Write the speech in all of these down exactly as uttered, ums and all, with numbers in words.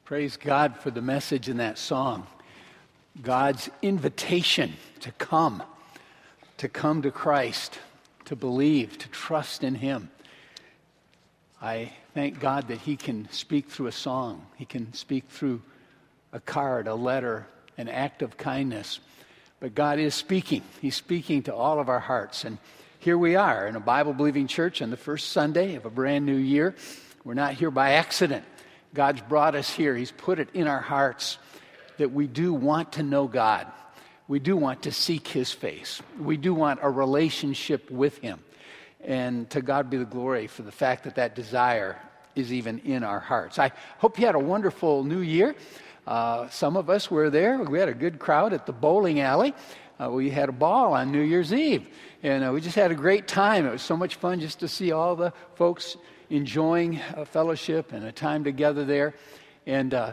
Praise God for the message in that song. God's invitation to come, to come to Christ, to believe, to trust in Him. I thank God that He can speak through a song. He can speak through a card, a letter, an act of kindness. But God is speaking. He's speaking to all of our hearts. And here we are in a Bible-believing church on the first Sunday of a brand new year. We're not here by accident. God's brought us here. He's put it in our hearts that we do want to know God. We do want to seek His face. We do want a relationship with Him. And to God be the glory for the fact that that desire is even in our hearts. I hope you had a wonderful new year. Uh, some of us were there. We had a good crowd at the bowling alley. Uh, we had a ball on New Year's Eve. And uh, we just had a great time. It was so much fun just to see all the folks enjoying a fellowship and a time together there. And uh,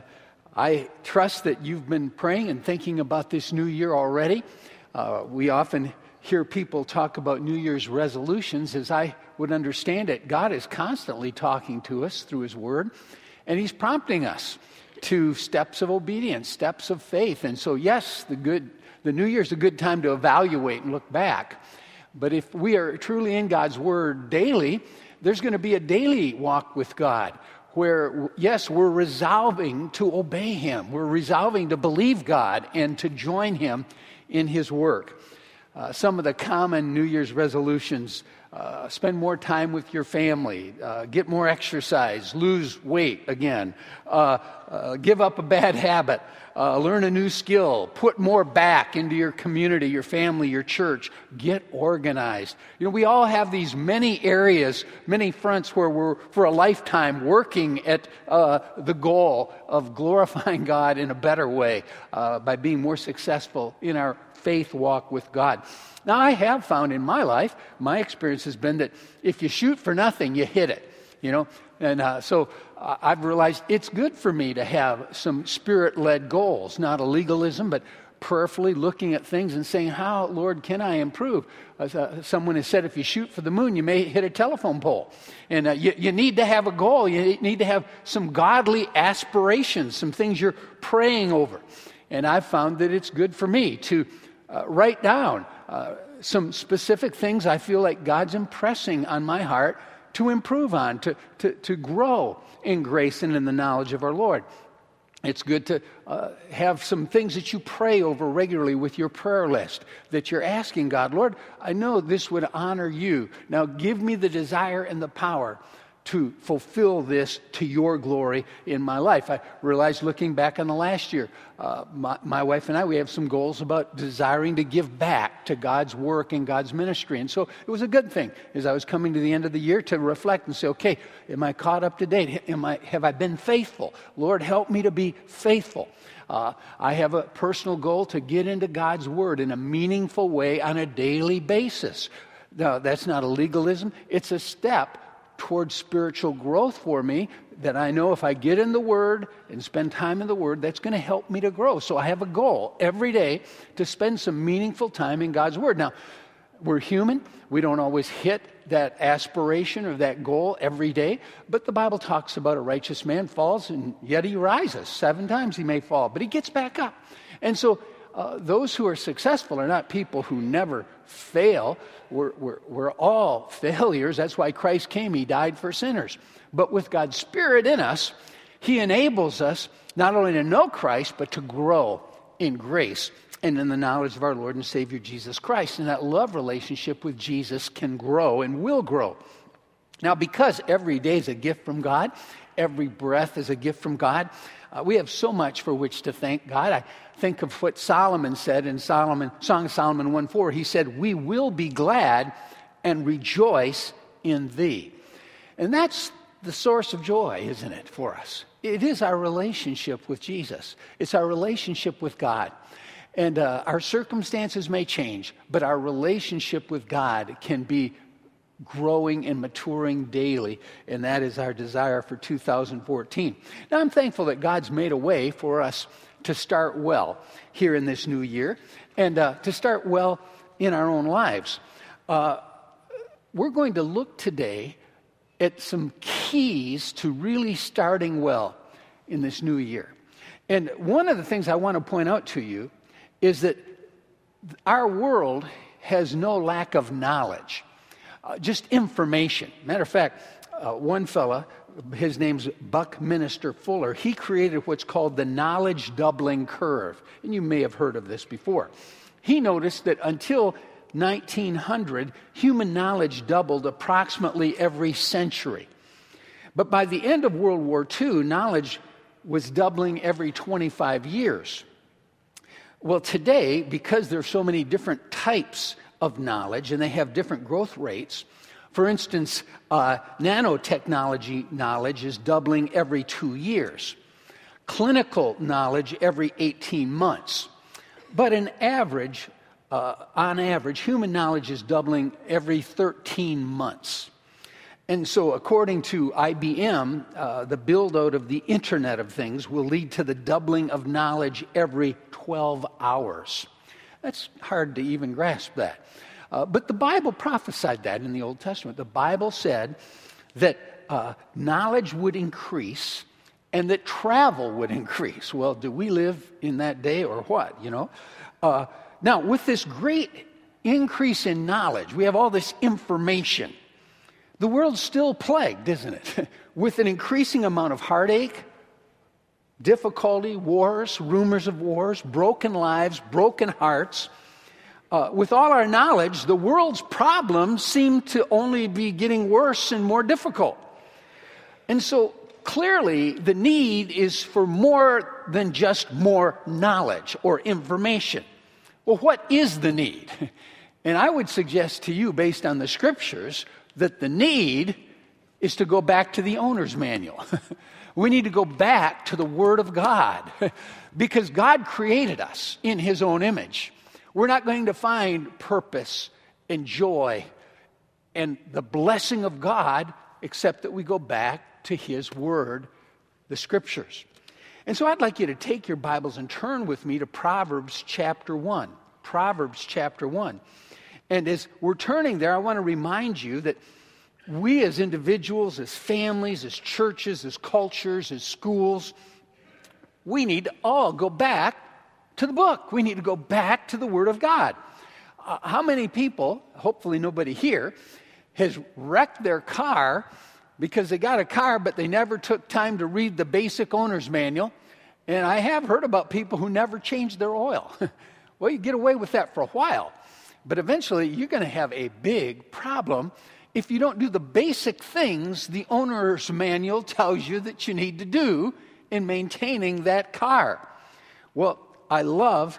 I trust that you've been praying and thinking about this new year already. Uh, we often hear people talk about New Year's resolutions. As I would understand it, God is constantly talking to us through His Word, and He's prompting us to steps of obedience, steps of faith. And so, yes, the good, the New Year's a good time to evaluate and look back. But if we are truly in God's Word daily, there's going to be a daily walk with God where, yes, we're resolving to obey Him. We're resolving to believe God and to join Him in His work. Uh, some of the common New Year's resolutions: uh, spend more time with your family, uh, get more exercise, lose weight again, uh, uh, give up a bad habit, uh, learn a new skill, put more back into your community, your family, your church, get organized. You know, we all have these many areas, many fronts where we're, for a lifetime, working at uh, the goal of glorifying God in a better way uh, by being more successful in our faith walk with God. Now, I have found in my life, my experience has been that if you shoot for nothing, you hit it, you know. And uh, so uh, I've realized it's good for me to have some spirit-led goals, not a legalism, but prayerfully looking at things and saying, how, Lord, can I improve? Uh, someone has said, if you shoot for the moon, you may hit a telephone pole. And uh, you, you need to have a goal. You need to have some godly aspirations, some things you're praying over. And I've found that it's good for me to uh, write down uh, some specific things I feel like God's impressing on my heart to improve on, to, to, to grow in grace and in the knowledge of our Lord. It's good to uh, have some things that you pray over regularly with your prayer list, that you're asking God, Lord, I know this would honor you. Now give me the desire and the power to fulfill this to your glory in my life. I realized looking back on the last year, uh, my, my wife and I, we have some goals about desiring to give back to God's work and God's ministry. And so it was a good thing as I was coming to the end of the year to reflect and say, okay, am I caught up to date? Am I, have I been faithful? Lord, help me to be faithful. Uh, I have a personal goal to get into God's Word in a meaningful way on a daily basis. Now, that's not a legalism. It's a step towards spiritual growth for me that I know if I get in the Word and spend time in the Word, that's going to help me to grow. So I have a goal every day to spend some meaningful time in God's Word. Now, we're human. We don't always hit that aspiration or that goal every day, but the Bible talks about a righteous man falls and yet he rises. Seven times he may fall, but he gets back up. And so Uh, those who are successful are not people who never fail. We're, we're, we're all failures. That's why Christ came. He died for sinners. But with God's Spirit in us, He enables us not only to know Christ, but to grow in grace and in the knowledge of our Lord and Savior Jesus Christ. And that love relationship with Jesus can grow and will grow. Now, because every day is a gift from God, every breath is a gift from God, Uh, we have so much for which to thank God. I think of what Solomon said in Solomon, Song of Solomon one four. He said, we will be glad and rejoice in thee. And that's the source of joy, isn't it, for us? It is our relationship with Jesus. It's our relationship with God. And uh, our circumstances may change, but our relationship with God can be growing and maturing daily, and that is our desire for two thousand fourteen. Now, I'm thankful that God's made a way for us to start well here in this new year, and uh, to start well in our own lives. Uh, we're going to look today at some keys to really starting well in this new year. And one of the things I want to point out to you is that our world has no lack of knowledge, uh, just information. Matter of fact, uh, one fella, his name's Buckminster Fuller, he created what's called the knowledge doubling curve. And you may have heard of this before. He noticed that until nineteen hundred, human knowledge doubled approximately every century. But by the end of World War Two, knowledge was doubling every twenty-five years. Well, today, because there are so many different types of knowledge and they have different growth rates, for instance, uh, nanotechnology knowledge is doubling every two years. Clinical knowledge every eighteen months. But an average, uh, on average, human knowledge is doubling every thirteen months. And so according to I B M, uh, the build-out of the Internet of Things will lead to the doubling of knowledge every twelve hours. That's hard to even grasp that. Uh, but the Bible prophesied that in the Old Testament. The Bible said that uh, knowledge would increase and that travel would increase. Well, do we live in that day or what, you know? Uh, now, with this great increase in knowledge, we have all this information. The world's still plagued, isn't it? With an increasing amount of heartache, difficulty, wars, rumors of wars, broken lives, broken hearts. Uh, with all our knowledge, the world's problems seem to only be getting worse and more difficult. And so clearly the need is for more than just more knowledge or information. Well, what is the need? And I would suggest to you, based on the scriptures, that the need is to go back to the owner's manual. We need to go back to the Word of God because God created us in His own image. We're not going to find purpose and joy and the blessing of God except that we go back to His Word, the Scriptures. And so I'd like you to take your Bibles and turn with me to Proverbs chapter one. Proverbs chapter one. And as we're turning there, I want to remind you that we as individuals, as families, as churches, as cultures, as schools, we need to all go back to the book. We need to go back to the Word of God. Uh, how many people, hopefully nobody here, has wrecked their car because they got a car but they never took time to read the basic owner's manual? And I have heard about people who never changed their oil. Well, you get away with that for a while. But eventually, you're going to have a big problem if you don't do the basic things the owner's manual tells you that you need to do in maintaining that car. Well, I love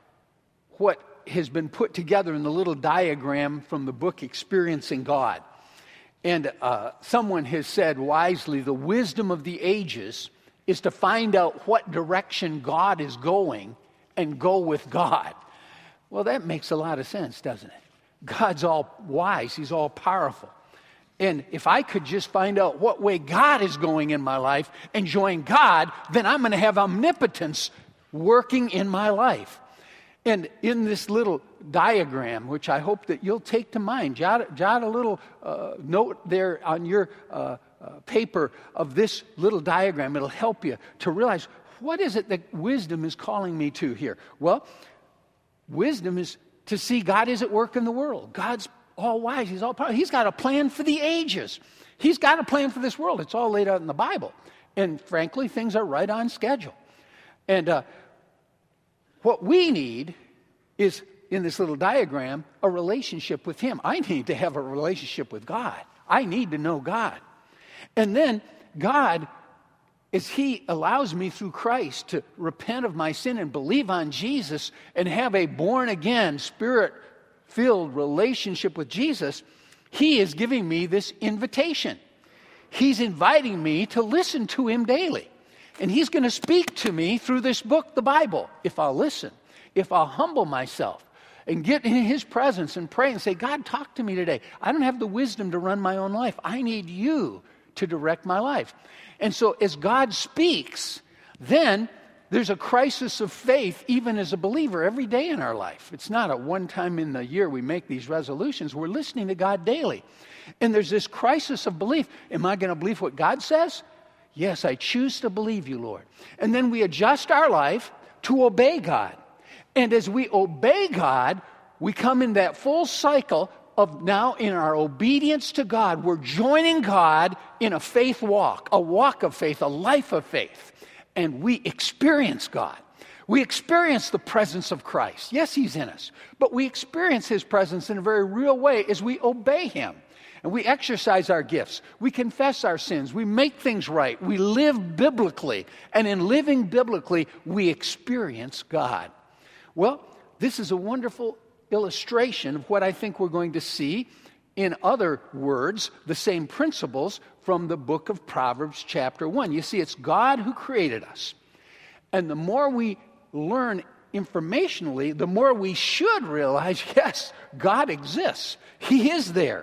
what has been put together in the little diagram from the book Experiencing God. And uh, someone has said wisely, the wisdom of the ages is to find out what direction God is going and go with God. Well, that makes a lot of sense, doesn't it? God's all wise. He's all powerful. And if I could just find out what way God is going in my life and join God, then I'm going to have omnipotence working in my life. And in this little diagram, which I hope that you'll take to mind, jot, jot a little uh, note there on your uh, uh, paper of this little diagram. It'll help you to realize, what is it that wisdom is calling me to here? Well, wisdom is to see God is at work in the world. God's all wise. He's all powerful. He's got a plan for the ages. He's got a plan for this world. It's all laid out in the Bible. And frankly, things are right on schedule. And uh, what we need is, in this little diagram, a relationship with Him. I need to have a relationship with God. I need to know God. And then God, as He allows me through Christ to repent of my sin and believe on Jesus and have a born-again, Spirit-filled relationship with Jesus, He is giving me this invitation. He's inviting me to listen to Him daily. And He's going to speak to me through this book, the Bible, if I'll listen, if I'll humble myself and get in His presence and pray and say, God, talk to me today. I don't have the wisdom to run my own life. I need You to direct my life. And so as God speaks, then there's a crisis of faith even as a believer every day in our life. It's not a one time in the year we make these resolutions. We're listening to God daily. And there's this crisis of belief. Am I going to believe what God says? Yes, I choose to believe you, Lord. And then we adjust our life to obey God. And as we obey God, we come in that full cycle of now in our obedience to God, we're joining God in a faith walk, a walk of faith, a life of faith. And we experience God. We experience the presence of Christ. Yes, he's in us. But we experience his presence in a very real way as we obey him. And we exercise our gifts. We confess our sins. We make things right. We live biblically. And in living biblically, we experience God. Well, this is a wonderful illustration of what I think we're going to see. In other words, the same principles from the book of Proverbs chapter one. You see, it's God who created us. And the more we learn informationally, the more we should realize, yes, God exists. He is there.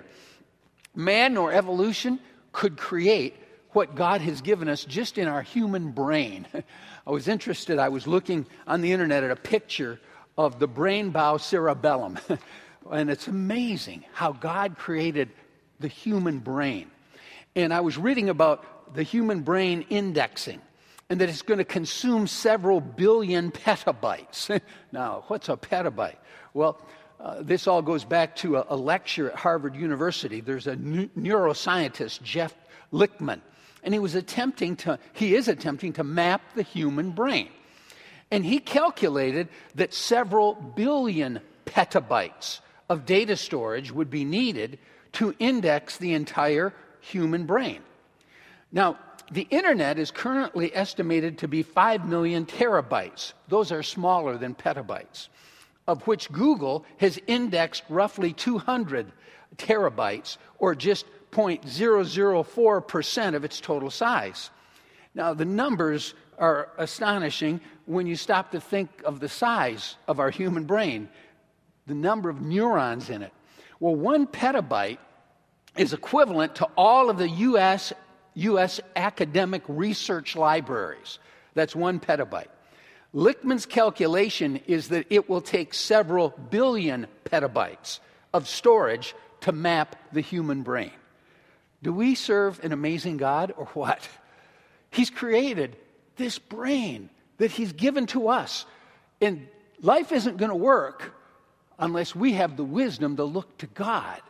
Man nor evolution could create what God has given us just in our human brain. I was interested, I was looking on the internet at a picture of the brain bow cerebellum. And it's amazing how God created the human brain. And I was reading about the human brain indexing, and that it's going to consume several billion petabytes. Now, what's a petabyte? Well, uh, this all goes back to a, a lecture at Harvard University. There's a n- neuroscientist, Jeff Lichtman, and he was attempting to, he is attempting to map the human brain. And he calculated that several billion petabytes of data storage would be needed to index the entire human brain. Now, the internet is currently estimated to be five million terabytes. Those are smaller than petabytes, of which Google has indexed roughly two hundred terabytes, or just zero point zero zero four percent of its total size. Now, the numbers are astonishing when you stop to think of the size of our human brain, the number of neurons in it. Well, one petabyte is equivalent to all of the U S U S academic research libraries. That's one petabyte. Lichtman's calculation is that it will take several billion petabytes of storage to map the human brain. Do we serve an amazing God or what? He's created this brain that he's given to us. And life isn't going to work unless we have the wisdom to look to God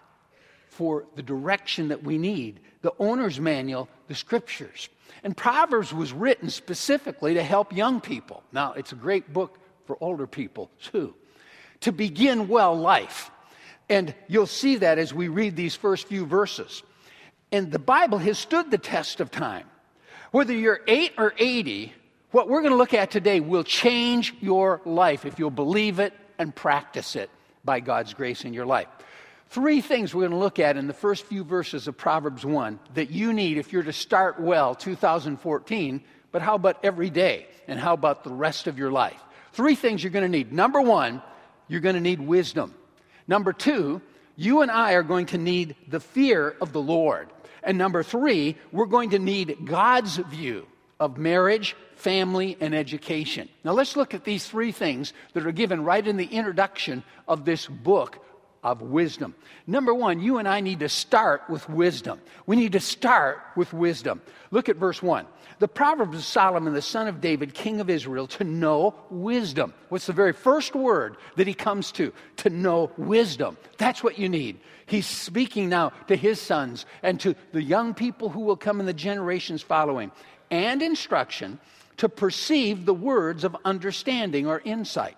for the direction that we need. The owner's manual, the scriptures. And Proverbs was written specifically to help young people. Now, it's a great book for older people, too. To begin well life. And you'll see that as we read these first few verses. And the Bible has stood the test of time. Whether you're eight or eighty, what we're going to look at today will change your life if you'll believe it and practice it by God's grace in your life. Three things we're going to look at in the first few verses of Proverbs one that you need if you're to start well two thousand fourteen, but how about every day? And how about the rest of your life? Three things you're going to need. Number one, you're going to need wisdom. Number two, you and I are going to need the fear of the Lord. And number three, we're going to need God's view of marriage, family, and education. Now let's look at these three things that are given right in the introduction of this book of wisdom. Number one, you and I need to start with wisdom. We need to start with wisdom. Look at verse one. The Proverbs of Solomon, the son of David, king of Israel, to know wisdom. What's the very first word that he comes to? To know wisdom. That's what you need. He's speaking now to his sons and to the young people who will come in the generations following. And instruction to perceive the words of understanding or insight.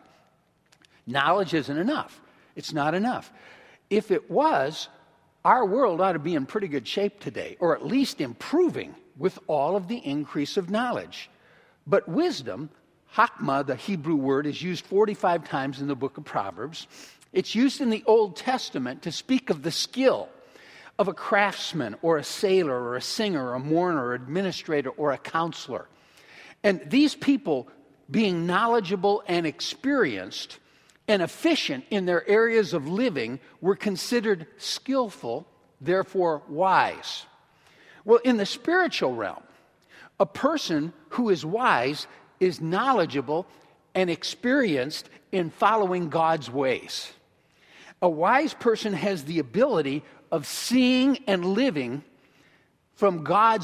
Knowledge isn't enough. It's not enough. If it was, our world ought to be in pretty good shape today, or at least improving with all of the increase of knowledge. But wisdom, Hakmah, the Hebrew word, is used forty-five times in the book of Proverbs. It's used in the Old Testament to speak of the skill of a craftsman or a sailor or a singer or a mourner or administrator or a counselor. And these people, being knowledgeable and experienced and efficient in their areas of living, were considered skillful, therefore wise. Well, in the spiritual realm, a person who is wise is knowledgeable and experienced in following God's ways. A wise person has the ability of seeing and living from God's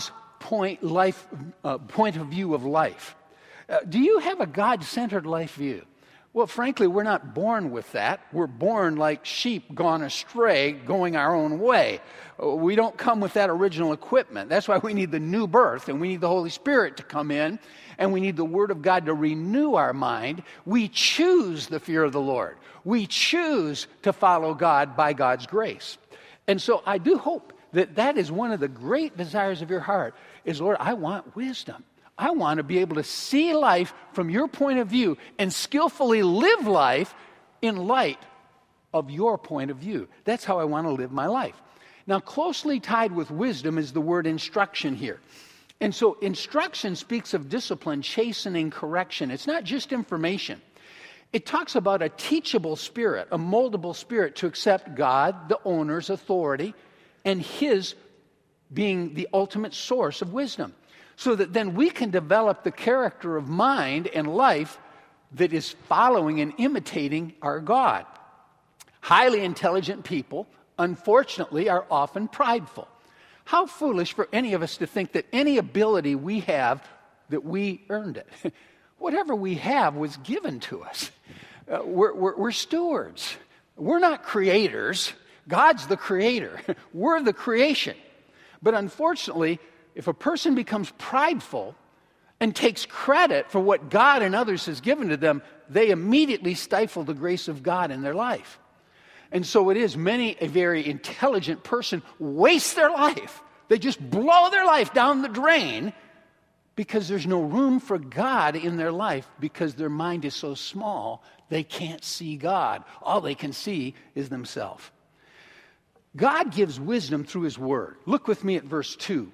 point life uh, point of view of life. Uh, do you have a God-centered life view? Well, frankly, we're not born with that. We're born like sheep gone astray, going our own way. We don't come with that original equipment. That's why we need the new birth, and we need the Holy Spirit to come in, and we need the Word of God to renew our mind. We choose the fear of the Lord. We choose to follow God by God's grace. And so I do hope that that is one of the great desires of your heart is, Lord, I want wisdom. I want to be able to see life from your point of view and skillfully live life in light of your point of view. That's how I want to live my life. Now, closely tied with wisdom is the word instruction here. And so instruction speaks of discipline, chastening, correction. It's not just information. It talks about a teachable spirit, a moldable spirit to accept God, the owner's authority, and His being the ultimate source of wisdom. So that then we can develop the character of mind and life that is following and imitating our God. Highly intelligent people, unfortunately, are often prideful. How foolish for any of us to think that any ability we have, that we earned it. Whatever we have was given to us. Uh, we're, we're, we're stewards. We're not creators. God's the creator. We're the creation. But unfortunately, if a person becomes prideful and takes credit for what God and others has given to them, they immediately stifle the grace of God in their life. And so it is many a very intelligent person wastes their life. They just blow their life down the drain because there's no room for God in their life because their mind is so small they can't see God. All they can see is themselves. God gives wisdom through His Word. Look with me at verse two.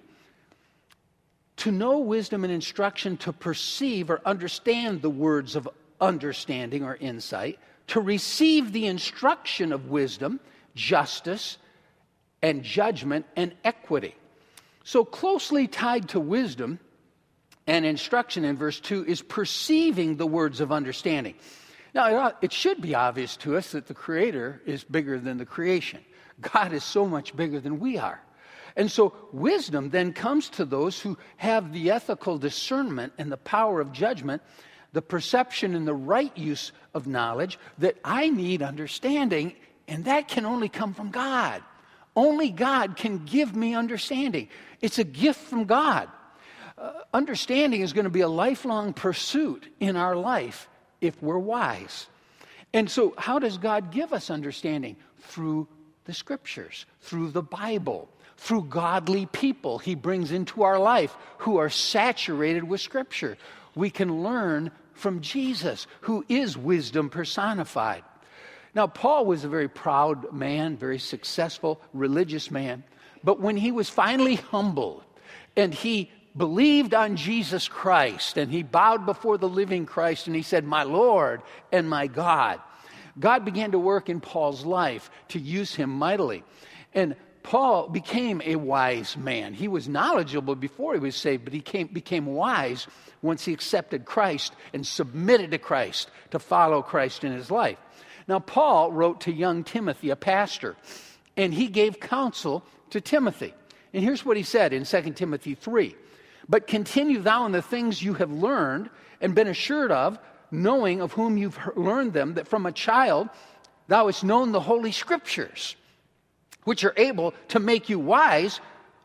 To know wisdom and instruction, to perceive or understand the words of understanding or insight, to receive the instruction of wisdom, justice, and judgment, and equity. So closely tied to wisdom and instruction in verse two is perceiving the words of understanding. Now, it should be obvious to us that the Creator is bigger than the creation. God is so much bigger than we are. And so wisdom then comes to those who have the ethical discernment and the power of judgment, the perception and the right use of knowledge that I need understanding, and that can only come from God. Only God can give me understanding. It's a gift from God. Uh, understanding is going to be a lifelong pursuit in our life if we're wise. And so how does God give us understanding? Through the Scriptures, through the Bible, through godly people He brings into our life who are saturated with Scripture. We can learn from Jesus, who is wisdom personified. Now, Paul was a very proud man, very successful, religious man. But when he was finally humbled and he believed on Jesus Christ and he bowed before the living Christ and he said, "My Lord and my God," God began to work in Paul's life to use him mightily. And Paul became a wise man. He was knowledgeable before he was saved, but he came, became wise once he accepted Christ and submitted to Christ to follow Christ in his life. Now, Paul wrote to young Timothy, a pastor, and he gave counsel to Timothy. And here's what he said in Second Timothy three. "But continue thou in the things you have learned and been assured of, knowing of whom you've learned them, that from a child thou hast known the Holy Scriptures, which are able to make you wise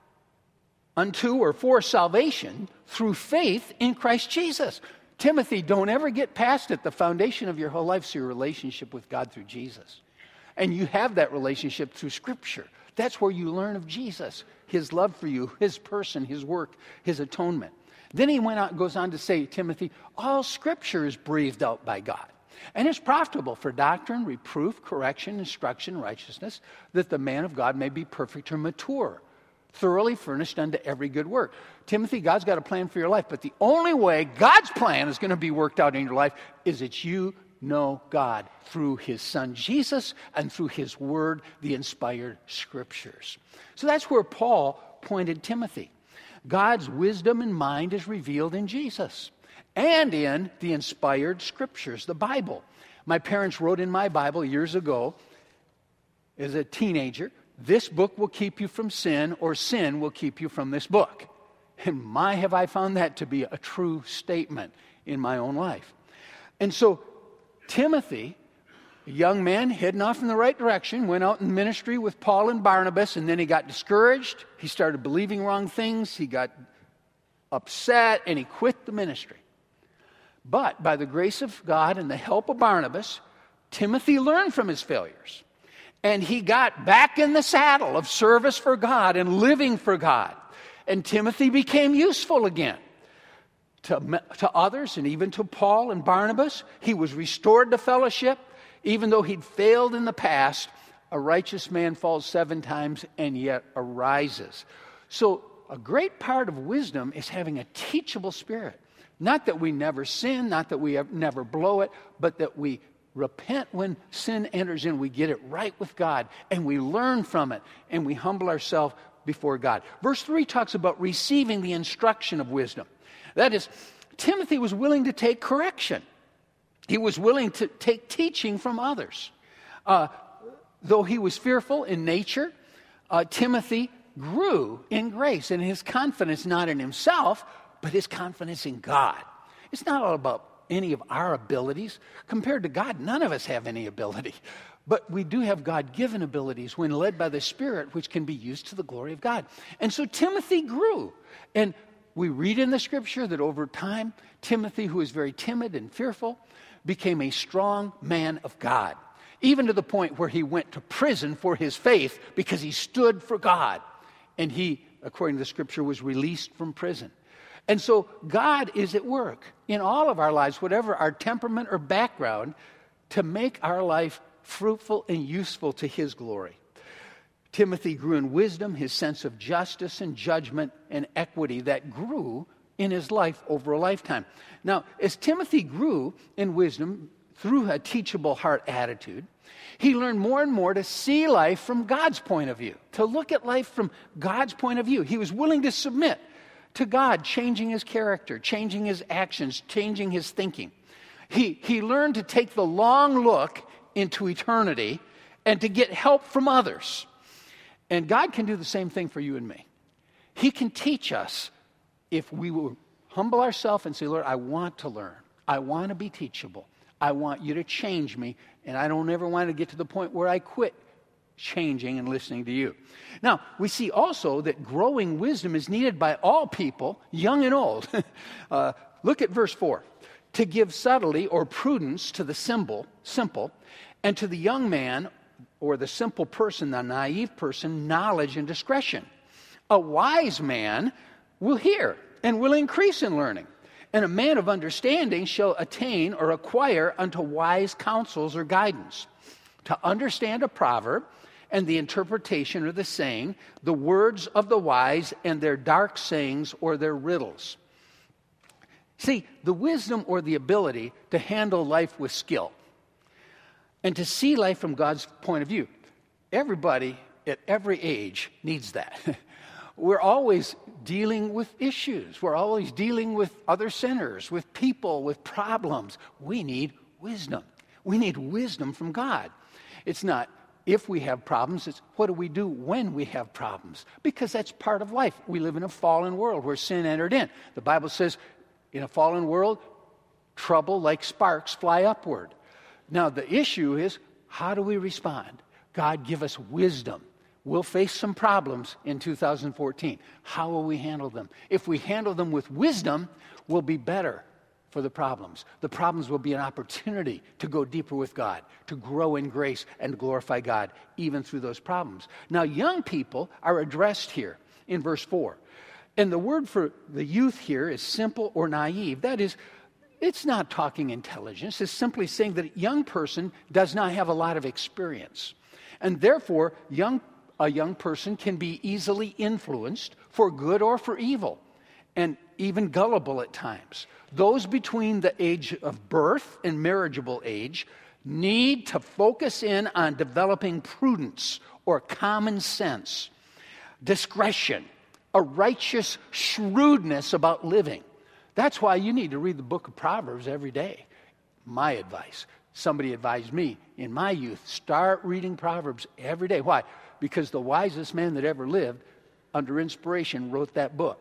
unto or for salvation through faith in Christ Jesus." Timothy, don't ever get past it. The foundation of your whole life is your relationship with God through Jesus. And you have that relationship through Scripture. That's where you learn of Jesus, His love for you, His person, His work, His atonement. Then he went on, goes on to say, Timothy, all Scripture is breathed out by God. And it's profitable for doctrine, reproof, correction, instruction, righteousness, that the man of God may be perfect or mature, thoroughly furnished unto every good work. Timothy, God's got a plan for your life, but the only way God's plan is going to be worked out in your life is that you know God through His Son Jesus and through His Word, the inspired Scriptures. So that's where Paul pointed Timothy. God's wisdom and mind is revealed in Jesus and in the inspired Scriptures, the Bible. My parents wrote in my Bible years ago, as a teenager, "This book will keep you from sin, or sin will keep you from this book." And my, have I found that to be a true statement in my own life. And so Timothy, a young man heading off in the right direction, went out in ministry with Paul and Barnabas, and then he got discouraged. He started believing wrong things. He got upset, and he quit the ministry. But by the grace of God and the help of Barnabas, Timothy learned from his failures. And he got back in the saddle of service for God and living for God. And Timothy became useful again to, to others and even to Paul and Barnabas. He was restored to fellowship. Even though he'd failed in the past, a righteous man falls seven times and yet arises. So a great part of wisdom is having a teachable spirit. Not that we never sin, not that we have, never blow it, but that we repent when sin enters in. We get it right with God, and we learn from it, and we humble ourselves before God. Verse three talks about receiving the instruction of wisdom. That is, Timothy was willing to take correction. He was willing to take teaching from others. Uh, though he was fearful in nature, uh, Timothy grew in grace and his confidence not in himself, but his confidence in God. It's not all about any of our abilities. Compared to God, none of us have any ability. But we do have God-given abilities when led by the Spirit, which can be used to the glory of God. And so Timothy grew. And we read in the Scripture that over time, Timothy, who was very timid and fearful, became a strong man of God, even to the point where he went to prison for his faith because he stood for God. And he, according to the Scripture, was released from prison. And so God is at work in all of our lives, whatever our temperament or background, to make our life fruitful and useful to His glory. Timothy grew in wisdom, his sense of justice and judgment and equity that grew in his life over a lifetime. Now, as Timothy grew in wisdom through a teachable heart attitude, he learned more and more to see life from God's point of view, to look at life from God's point of view. He was willing to submit to God, changing his character, changing his actions, changing his thinking. He, he learned to take the long look into eternity and to get help from others. And God can do the same thing for you and me. He can teach us if we will humble ourselves and say, Lord, I want to learn. I want to be teachable. I want you to change me, and I don't ever want to get to the point where I quit changing and listening to you. Now, we see also that growing wisdom is needed by all people, young and old. uh, look at verse four. To give subtlety or prudence to the simple, simple, and to the young man or the simple person, the naive person, knowledge and discretion. A wise man will hear and will increase in learning. And a man of understanding shall attain or acquire unto wise counsels or guidance. To understand a proverb and the interpretation or the saying, the words of the wise and their dark sayings or their riddles. See, the wisdom or the ability to handle life with skill and to see life from God's point of view. Everybody at every age needs that. We're always dealing with issues. We're always dealing with other sinners, with people, with problems. We need wisdom. We need wisdom from God. It's not if we have problems, it's what do we do when we have problems? Because that's part of life. We live in a fallen world where sin entered in. The Bible says, in a fallen world, trouble like sparks fly upward. Now, the issue is, how do we respond? God, give us wisdom. We'll face some problems in two thousand fourteen. How will we handle them? If we handle them with wisdom, we'll be better for the problems. The problems will be an opportunity to go deeper with God, to grow in grace and glorify God, even through those problems. Now, young people are addressed here in verse four. And the word for the youth here is simple or naive. That is, it's not talking intelligence. It's simply saying that a young person does not have a lot of experience. And therefore, young a young person can be easily influenced for good or for evil, and even gullible at times. Those between the age of birth and marriageable age need to focus in on developing prudence or common sense, discretion, a righteous shrewdness about living. That's why you need to read the book of Proverbs every day. My advice. Somebody advised me in my youth, start reading Proverbs every day. Why? Because the wisest man that ever lived, under inspiration, wrote that book.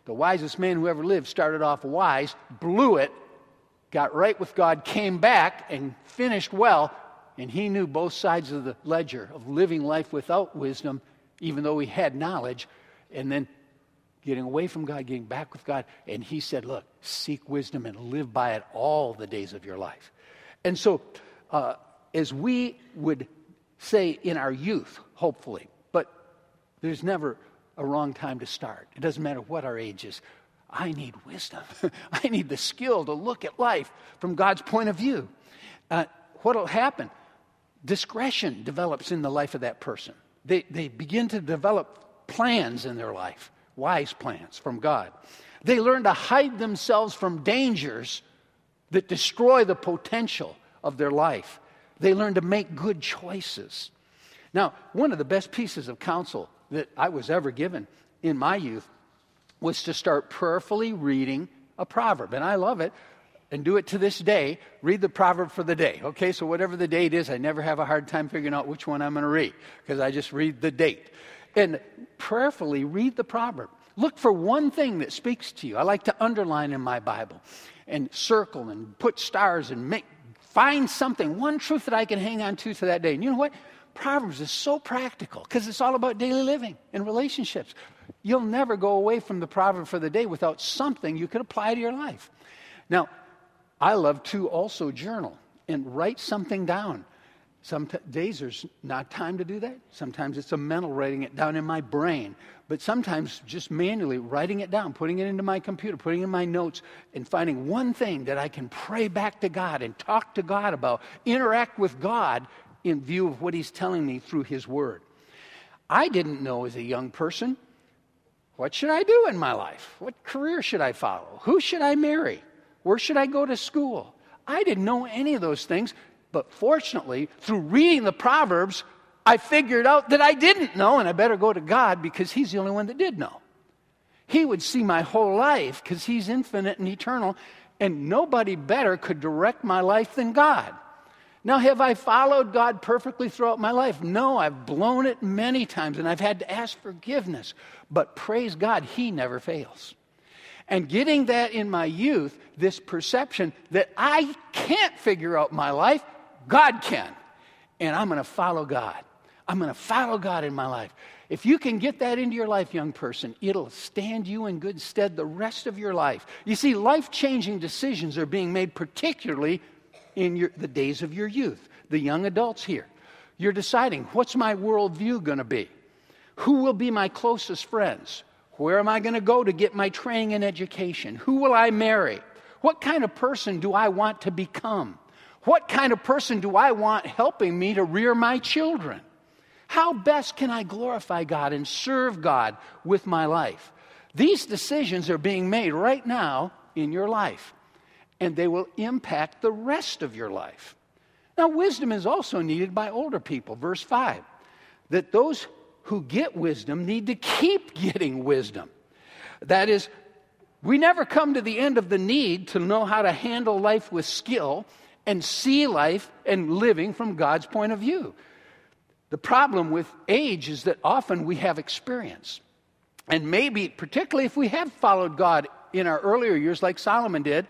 The wisest man who ever lived started off wise, blew it, got right with God, came back, and finished well. And he knew both sides of the ledger of living life without wisdom, even though he had knowledge, and then getting away from God, getting back with God. And he said, look, seek wisdom and live by it all the days of your life. And so, uh, as we would say in our youth, hopefully, but there's never a wrong time to start. It doesn't matter what our age is. I need wisdom. I need the skill to look at life from God's point of view. Uh, what will happen? Discretion develops in the life of that person. They, they begin to develop plans in their life, wise plans from God. They learn to hide themselves from dangers that destroy the potential of their life. They learn to make good choices. Now, one of the best pieces of counsel that I was ever given in my youth was to start prayerfully reading a proverb. And I love it and do it to this day. Read the proverb for the day. Okay, so whatever the date is, I never have a hard time figuring out which one I'm going to read because I just read the date. And prayerfully read the proverb. Look for one thing that speaks to you. I like to underline in my Bible and circle and put stars and make find something, one truth that I can hang on to to that day. And you know what? Proverbs is so practical because it's all about daily living and relationships. You'll never go away from the proverb for the day without something you can apply to your life. Now, I love to also journal and write something down. Some t- days there's not time to do that. Sometimes it's a mental writing it down in my brain. But sometimes just manually writing it down, putting it into my computer, putting it in my notes, and finding one thing that I can pray back to God and talk to God about, interact with God in view of what He's telling me through His Word. I didn't know as a young person, what should I do in my life? What career should I follow? Who should I marry? Where should I go to school? I didn't know any of those things, but fortunately, through reading the Proverbs, I figured out that I didn't know, and I better go to God because He's the only one that did know. He would see my whole life because He's infinite and eternal, and nobody better could direct my life than God. Now, have I followed God perfectly throughout my life? No, I've blown it many times, and I've had to ask forgiveness. But praise God, He never fails. And getting that in my youth, this perception that I can't figure out my life, God can. And I'm going to follow God. I'm going to follow God in my life. If you can get that into your life, young person, it'll stand you in good stead the rest of your life. You see, life-changing decisions are being made particularly in your, the days of your youth, the young adults here. You're deciding, what's my worldview going to be? Who will be my closest friends? Where am I going to go to get my training and education? Who will I marry? What kind of person do I want to become? What kind of person do I want helping me to rear my children? How best can I glorify God and serve God with my life? These decisions are being made right now in your life, and they will impact the rest of your life. Now, wisdom is also needed by older people. Verse five, that those who get wisdom need to keep getting wisdom. That is, we never come to the end of the need to know how to handle life with skill and see life and living from God's point of view. The problem with age is that often we have experience. And maybe, particularly if we have followed God in our earlier years like Solomon did,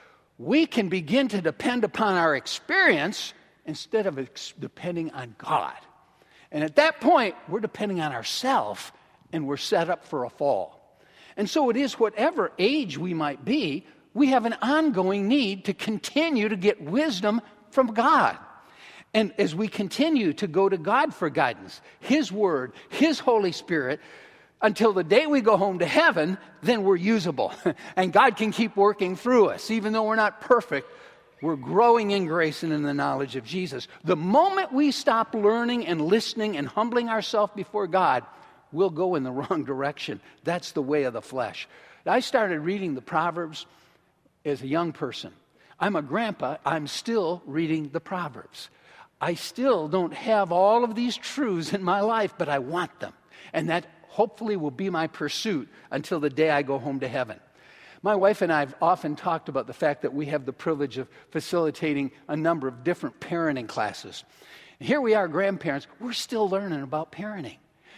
we can begin to depend upon our experience instead of ex- depending on God. And at that point, we're depending on ourselves, and we're set up for a fall. And so it is, whatever age we might be, we have an ongoing need to continue to get wisdom from God. And as we continue to go to God for guidance, His Word, His Holy Spirit, until the day we go home to heaven, then we're usable. And God can keep working through us. Even though we're not perfect, we're growing in grace and in the knowledge of Jesus. The moment we stop learning and listening and humbling ourselves before God, we'll go in the wrong direction. That's the way of the flesh. I started reading the Proverbs as a young person. I'm a grandpa. I'm still reading the Proverbs. I still don't have all of these truths in my life, but I want them. And that hopefully will be my pursuit until the day I go home to heaven. My wife and I have often talked about the fact that we have the privilege of facilitating a number of different parenting classes. And here we are, grandparents. We're still learning about parenting.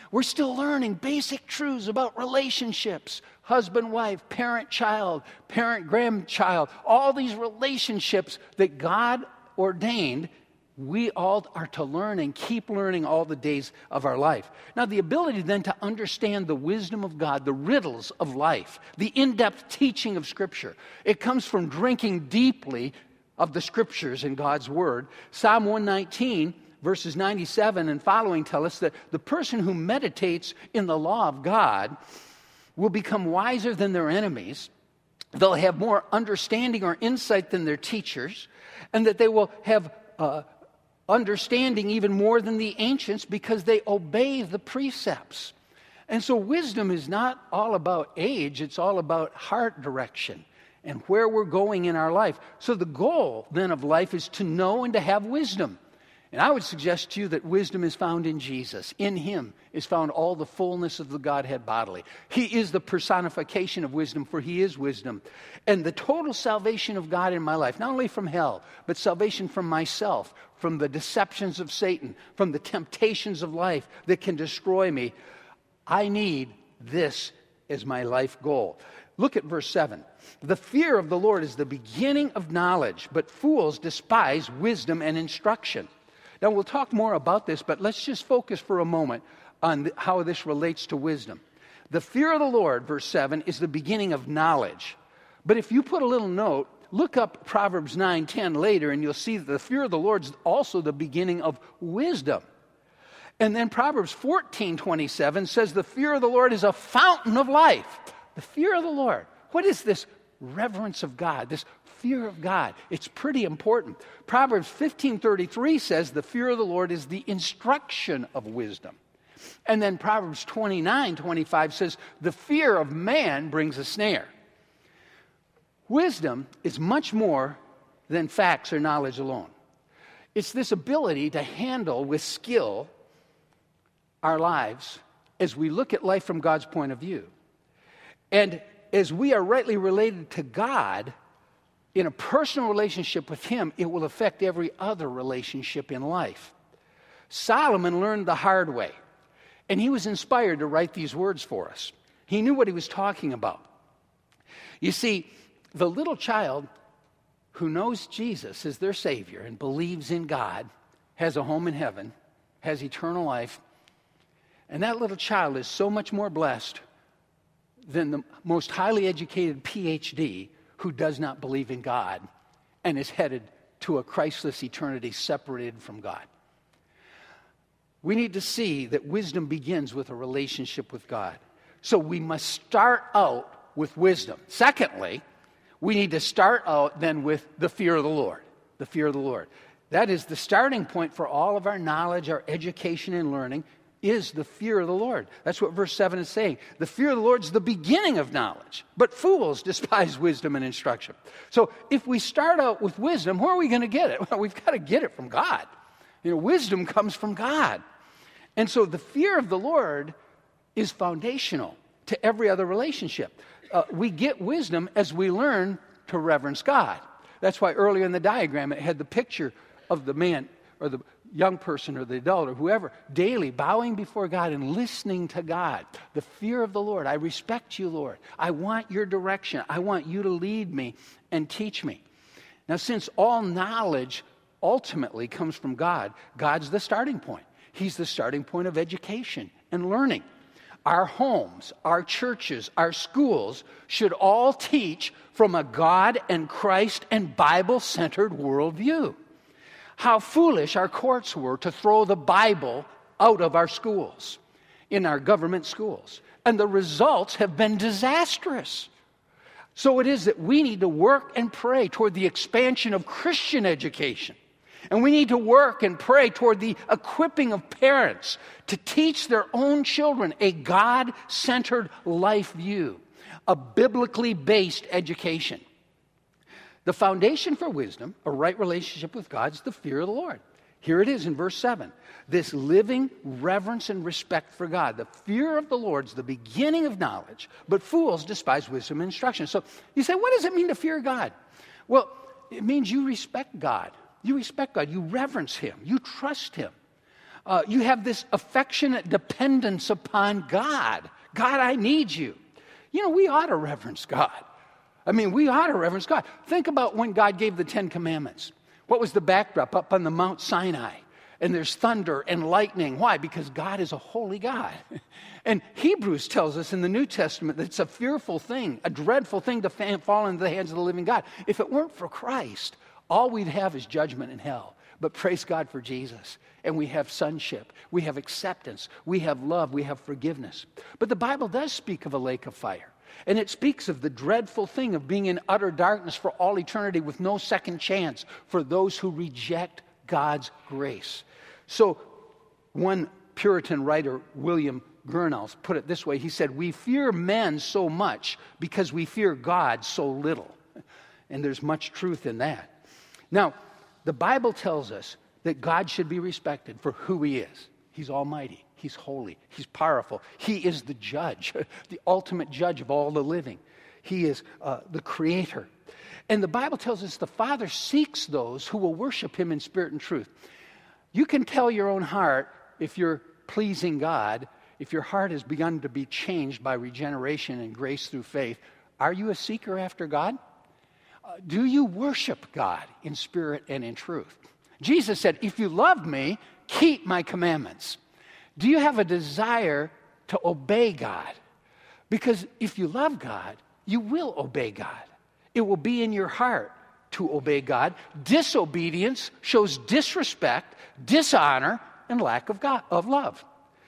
We're still learning basic truths about relationships, husband, wife, parent, child, parent, grandchild, all these relationships that God ordained. We all are to learn and keep learning all the days of our life. Now, the ability then to understand the wisdom of God, the riddles of life, the in-depth teaching of Scripture, it comes from drinking deeply of the Scriptures in God's Word. Psalm one nineteen, verses ninety-seven and following tell us that the person who meditates in the law of God will become wiser than their enemies. They'll have more understanding or insight than their teachers, and that they will have uh, understanding even more than the ancients because they obey the precepts. And so wisdom is not all about age, it's all about heart direction and where we're going in our life. So the goal then of life is to know and to have wisdom. And I would suggest to you that wisdom is found in Jesus. In Him is found all the fullness of the Godhead bodily. He is the personification of wisdom, for He is wisdom. And the total salvation of God in my life, not only from hell, but salvation from myself, from the deceptions of Satan, from the temptations of life that can destroy me. I need this as my life goal. Look at verse seven. The fear of the Lord is the beginning of knowledge, but fools despise wisdom and instruction. Now, we'll talk more about this, but let's just focus for a moment on the, how this relates to wisdom. The fear of the Lord, verse seven, is the beginning of knowledge. But if you put a little note, look up Proverbs nine ten later, and you'll see that the fear of the Lord is also the beginning of wisdom. And then Proverbs fourteen twenty-seven says the fear of the Lord is a fountain of life. The fear of the Lord. What is this reverence of God, this fear of God? It's pretty important. Proverbs fifteen thirty-three says the fear of the Lord is the instruction of wisdom. And then Proverbs twenty-nine twenty-five says the fear of man brings a snare. Wisdom is much more than facts or knowledge alone. It's this ability to handle with skill our lives as we look at life from God's point of view. And as we are rightly related to God, in a personal relationship with Him, it will affect every other relationship in life. Solomon learned the hard way, and he was inspired to write these words for us. He knew what he was talking about. You see, the little child who knows Jesus as their Savior and believes in God has a home in heaven, has eternal life, and that little child is so much more blessed than the most highly educated P H D who does not believe in God and is headed to a Christless eternity separated from God. We need to see that wisdom begins with a relationship with God. So we must start out with wisdom. Secondly, we need to start out then with the fear of the Lord. The fear of the Lord. That is the starting point for all of our knowledge, our education and learning, is the fear of the Lord. That's what verse seven is saying. The fear of the Lord is the beginning of knowledge, but fools despise wisdom and instruction. So if we start out with wisdom, where are we going to get it? Well, we've got to get it from God. You know, wisdom comes from God. And so the fear of the Lord is foundational to every other relationship. Uh, we get wisdom as we learn to reverence God. That's why earlier in the diagram it had the picture of the man or the young person or the adult or whoever daily bowing before God and listening to God. The fear of the Lord. I respect you, Lord. I want your direction. I want you to lead me and teach me. Now, since all knowledge ultimately comes from God, God's the starting point. He's the starting point of education and learning. Our homes, our churches, our schools should all teach from a God and Christ and Bible-centered worldview. How foolish our courts were to throw the Bible out of our schools, in our government schools. And the results have been disastrous. So it is that we need to work and pray toward the expansion of Christian education. And we need to work and pray toward the equipping of parents to teach their own children a God-centered life view, a biblically based education. The foundation for wisdom, a right relationship with God, is the fear of the Lord. Here it is in verse seven. This living reverence and respect for God. The fear of the Lord is the beginning of knowledge, but fools despise wisdom and instruction. So you say, what does it mean to fear God? Well, it means you respect God. You respect God. You reverence Him. You trust Him. Uh, you have this affectionate dependence upon God. God, I need you. You know, we ought to reverence God. I mean, we ought to reverence God. Think about when God gave the Ten Commandments. What was the backdrop? Up on the Mount Sinai. And there's thunder and lightning. Why? Because God is a holy God. And Hebrews tells us in the New Testament that it's a fearful thing, a dreadful thing to fall into the hands of the living God. If it weren't for Christ, all we'd have is judgment and hell. But praise God for Jesus. And we have sonship. We have acceptance. We have love. We have forgiveness. But the Bible does speak of a lake of fire. And it speaks of the dreadful thing of being in utter darkness for all eternity with no second chance for those who reject God's grace. So one Puritan writer, William Gurnall, put it this way. He said, we fear men so much because we fear God so little. And there's much truth in that. Now, the Bible tells us that God should be respected for who he is. He's almighty. He's holy. He's powerful. He is the judge, the ultimate judge of all the living. He is uh, the creator. And the Bible tells us the Father seeks those who will worship him in spirit and truth. You can tell your own heart if you're pleasing God, if your heart has begun to be changed by regeneration and grace through faith. Are you a seeker after God? Uh, do you worship God in spirit and in truth? Jesus said, if you love me, keep my commandments. Do you have a desire to obey God? Because if you love God, you will obey God. It will be in your heart to obey God. Disobedience shows disrespect, dishonor, and lack of God, of love.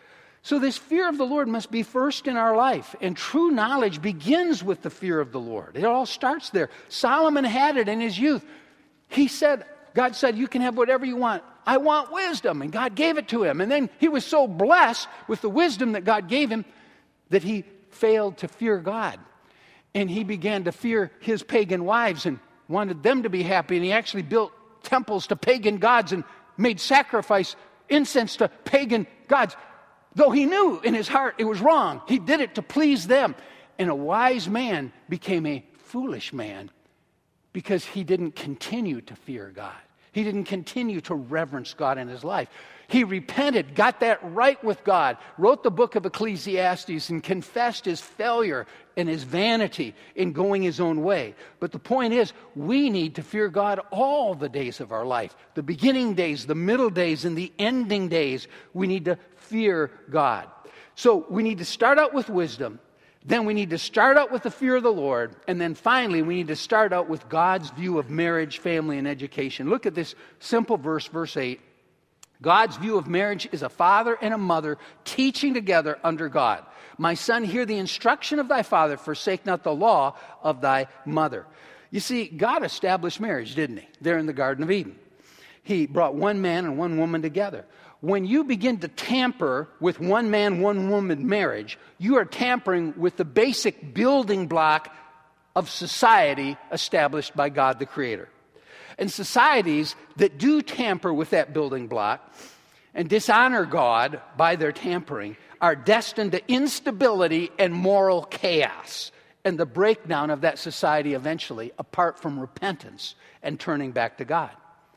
So this fear of the Lord must be first in our life. And true knowledge begins with the fear of the Lord. It all starts there. Solomon had it in his youth. He said, God said, you can have whatever you want. I want wisdom. And God gave it to him. And then he was so blessed with the wisdom that God gave him that he failed to fear God. And he began to fear his pagan wives and wanted them to be happy. And he actually built temples to pagan gods and made sacrifice, incense to pagan gods. Though he knew in his heart it was wrong, he did it to please them. And a wise man became a foolish man because he didn't continue to fear God. He didn't continue to reverence God in his life. He repented, got that right with God, wrote the book of Ecclesiastes and confessed his failure and his vanity in going his own way. But the point is, we need to fear God all the days of our life. The beginning days, the middle days, and the ending days, we need to fear God. So we need to start out with wisdom. Then we need to start out with the fear of the Lord. And then finally, we need to start out with God's view of marriage, family, and education. Look at this simple verse, verse eight. God's view of marriage is a father and a mother teaching together under God. My son, hear the instruction of thy father, forsake not the law of thy mother. You see, God established marriage, didn't he? There in the Garden of Eden. He brought one man and one woman together. When you begin to tamper with one man, one woman marriage, you are tampering with the basic building block of society established by God the Creator. And societies that do tamper with that building block and dishonor God by their tampering are destined to instability and moral chaos and the breakdown of that society eventually, apart from repentance and turning back to God.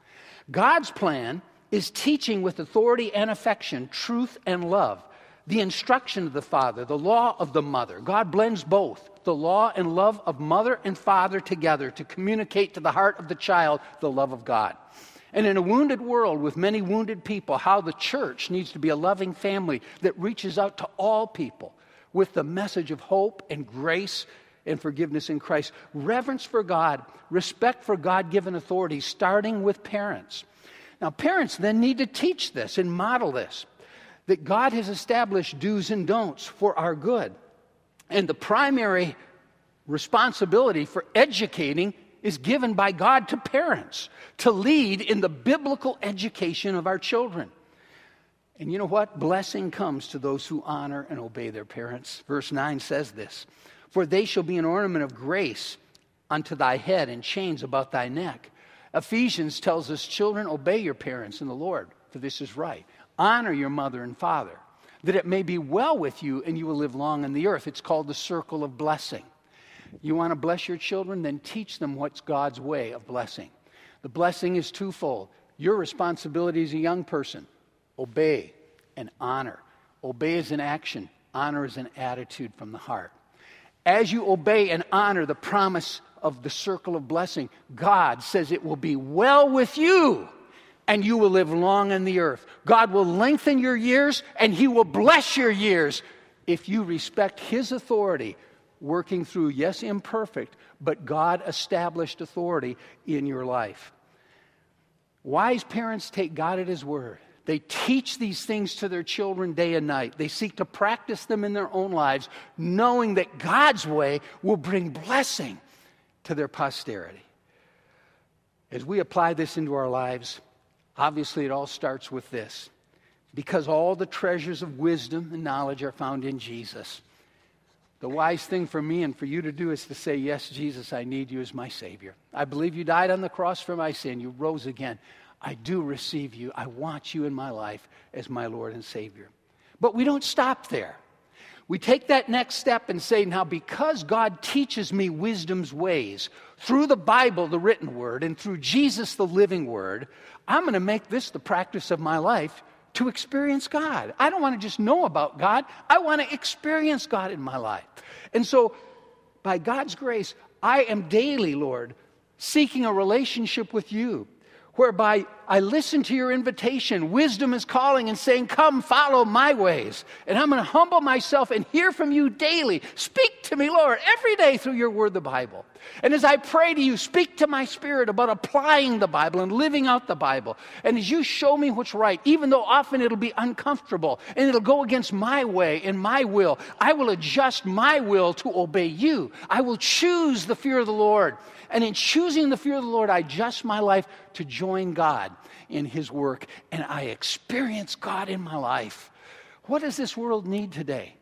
God's plan is teaching with authority and affection, truth and love, the instruction of the father, the law of the mother. God blends both, the law and love of mother and father together to communicate to the heart of the child the love of God. And in a wounded world with many wounded people, how the church needs to be a loving family that reaches out to all people with the message of hope and grace and forgiveness in Christ. Reverence for God, respect for God-given authority, starting with parents. Now, parents then need to teach this and model this, that God has established do's and don'ts for our good. And the primary responsibility for educating is given by God to parents to lead in the biblical education of our children. And you know what? Blessing comes to those who honor and obey their parents. Verse nine says this, for they shall be an ornament of grace unto thy head and chains about thy neck. Ephesians tells us, children, obey your parents in the Lord, for this is right. Honor your mother and father, that it may be well with you and you will live long on the earth. It's called the circle of blessing. You want to bless your children? Then teach them what's God's way of blessing. The blessing is twofold. Your responsibility as a young person, obey and honor. Obey is an action. Honor is an attitude from the heart. As you obey and honor the promise of the circle of blessing, God says it will be well with you and you will live long on the earth. God will lengthen your years and He will bless your years if you respect His authority, working through, yes, imperfect, but God-established authority in your life. Wise parents take God at His word. They teach these things to their children day and night. They seek to practice them in their own lives, knowing that God's way will bring blessing to their posterity. As we apply this into our lives, obviously it all starts with this. Because all the treasures of wisdom and knowledge are found in Jesus. The wise thing for me and for you to do is to say, yes, Jesus, I need you as my Savior. I believe you died on the cross for my sin. You rose again. I do receive you. I want you in my life as my Lord and Savior. But we don't stop there. We take that next step and say, now because God teaches me wisdom's ways through the Bible, the written word, and through Jesus, the living word, I'm going to make this the practice of my life to experience God. I don't want to just know about God. I want to experience God in my life. And so, by God's grace, I am daily, Lord, seeking a relationship with you, whereby I listen to your invitation. Wisdom is calling and saying, come, follow my ways. And I'm going to humble myself and hear from you daily. Speak to me, Lord, every day through your word, the Bible. And as I pray to you, speak to my spirit about applying the Bible and living out the Bible. And as you show me what's right, even though often it'll be uncomfortable and it'll go against my way and my will, I will adjust my will to obey you. I will choose the fear of the Lord. And in choosing the fear of the Lord, I adjust my life to join God in His work. And I experience God in my life. What does this world need today?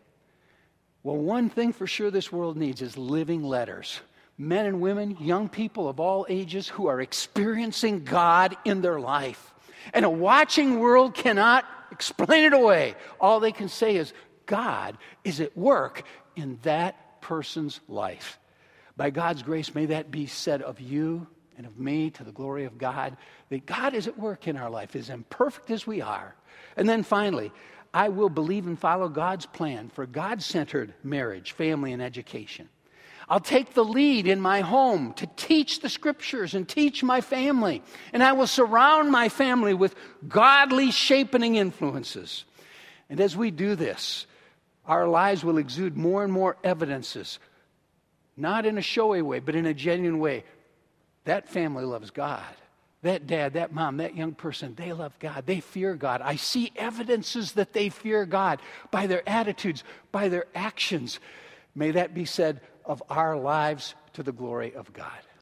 Well, one thing for sure this world needs is living letters. Men and women, young people of all ages who are experiencing God in their life. And a watching world cannot explain it away. All they can say is, God is at work in that person's life. By God's grace, may that be said of you and of me to the glory of God, that God is at work in our life, as imperfect as we are. And then finally, I will believe and follow God's plan for God-centered marriage, family, and education. I'll take the lead in my home to teach the Scriptures and teach my family. And I will surround my family with godly shaping influences. And as we do this, our lives will exude more and more evidences, not in a showy way, but in a genuine way. That family loves God. That dad, that mom, that young person, they love God. They fear God. I see evidences that they fear God by their attitudes, by their actions. May that be said of our lives to the glory of God.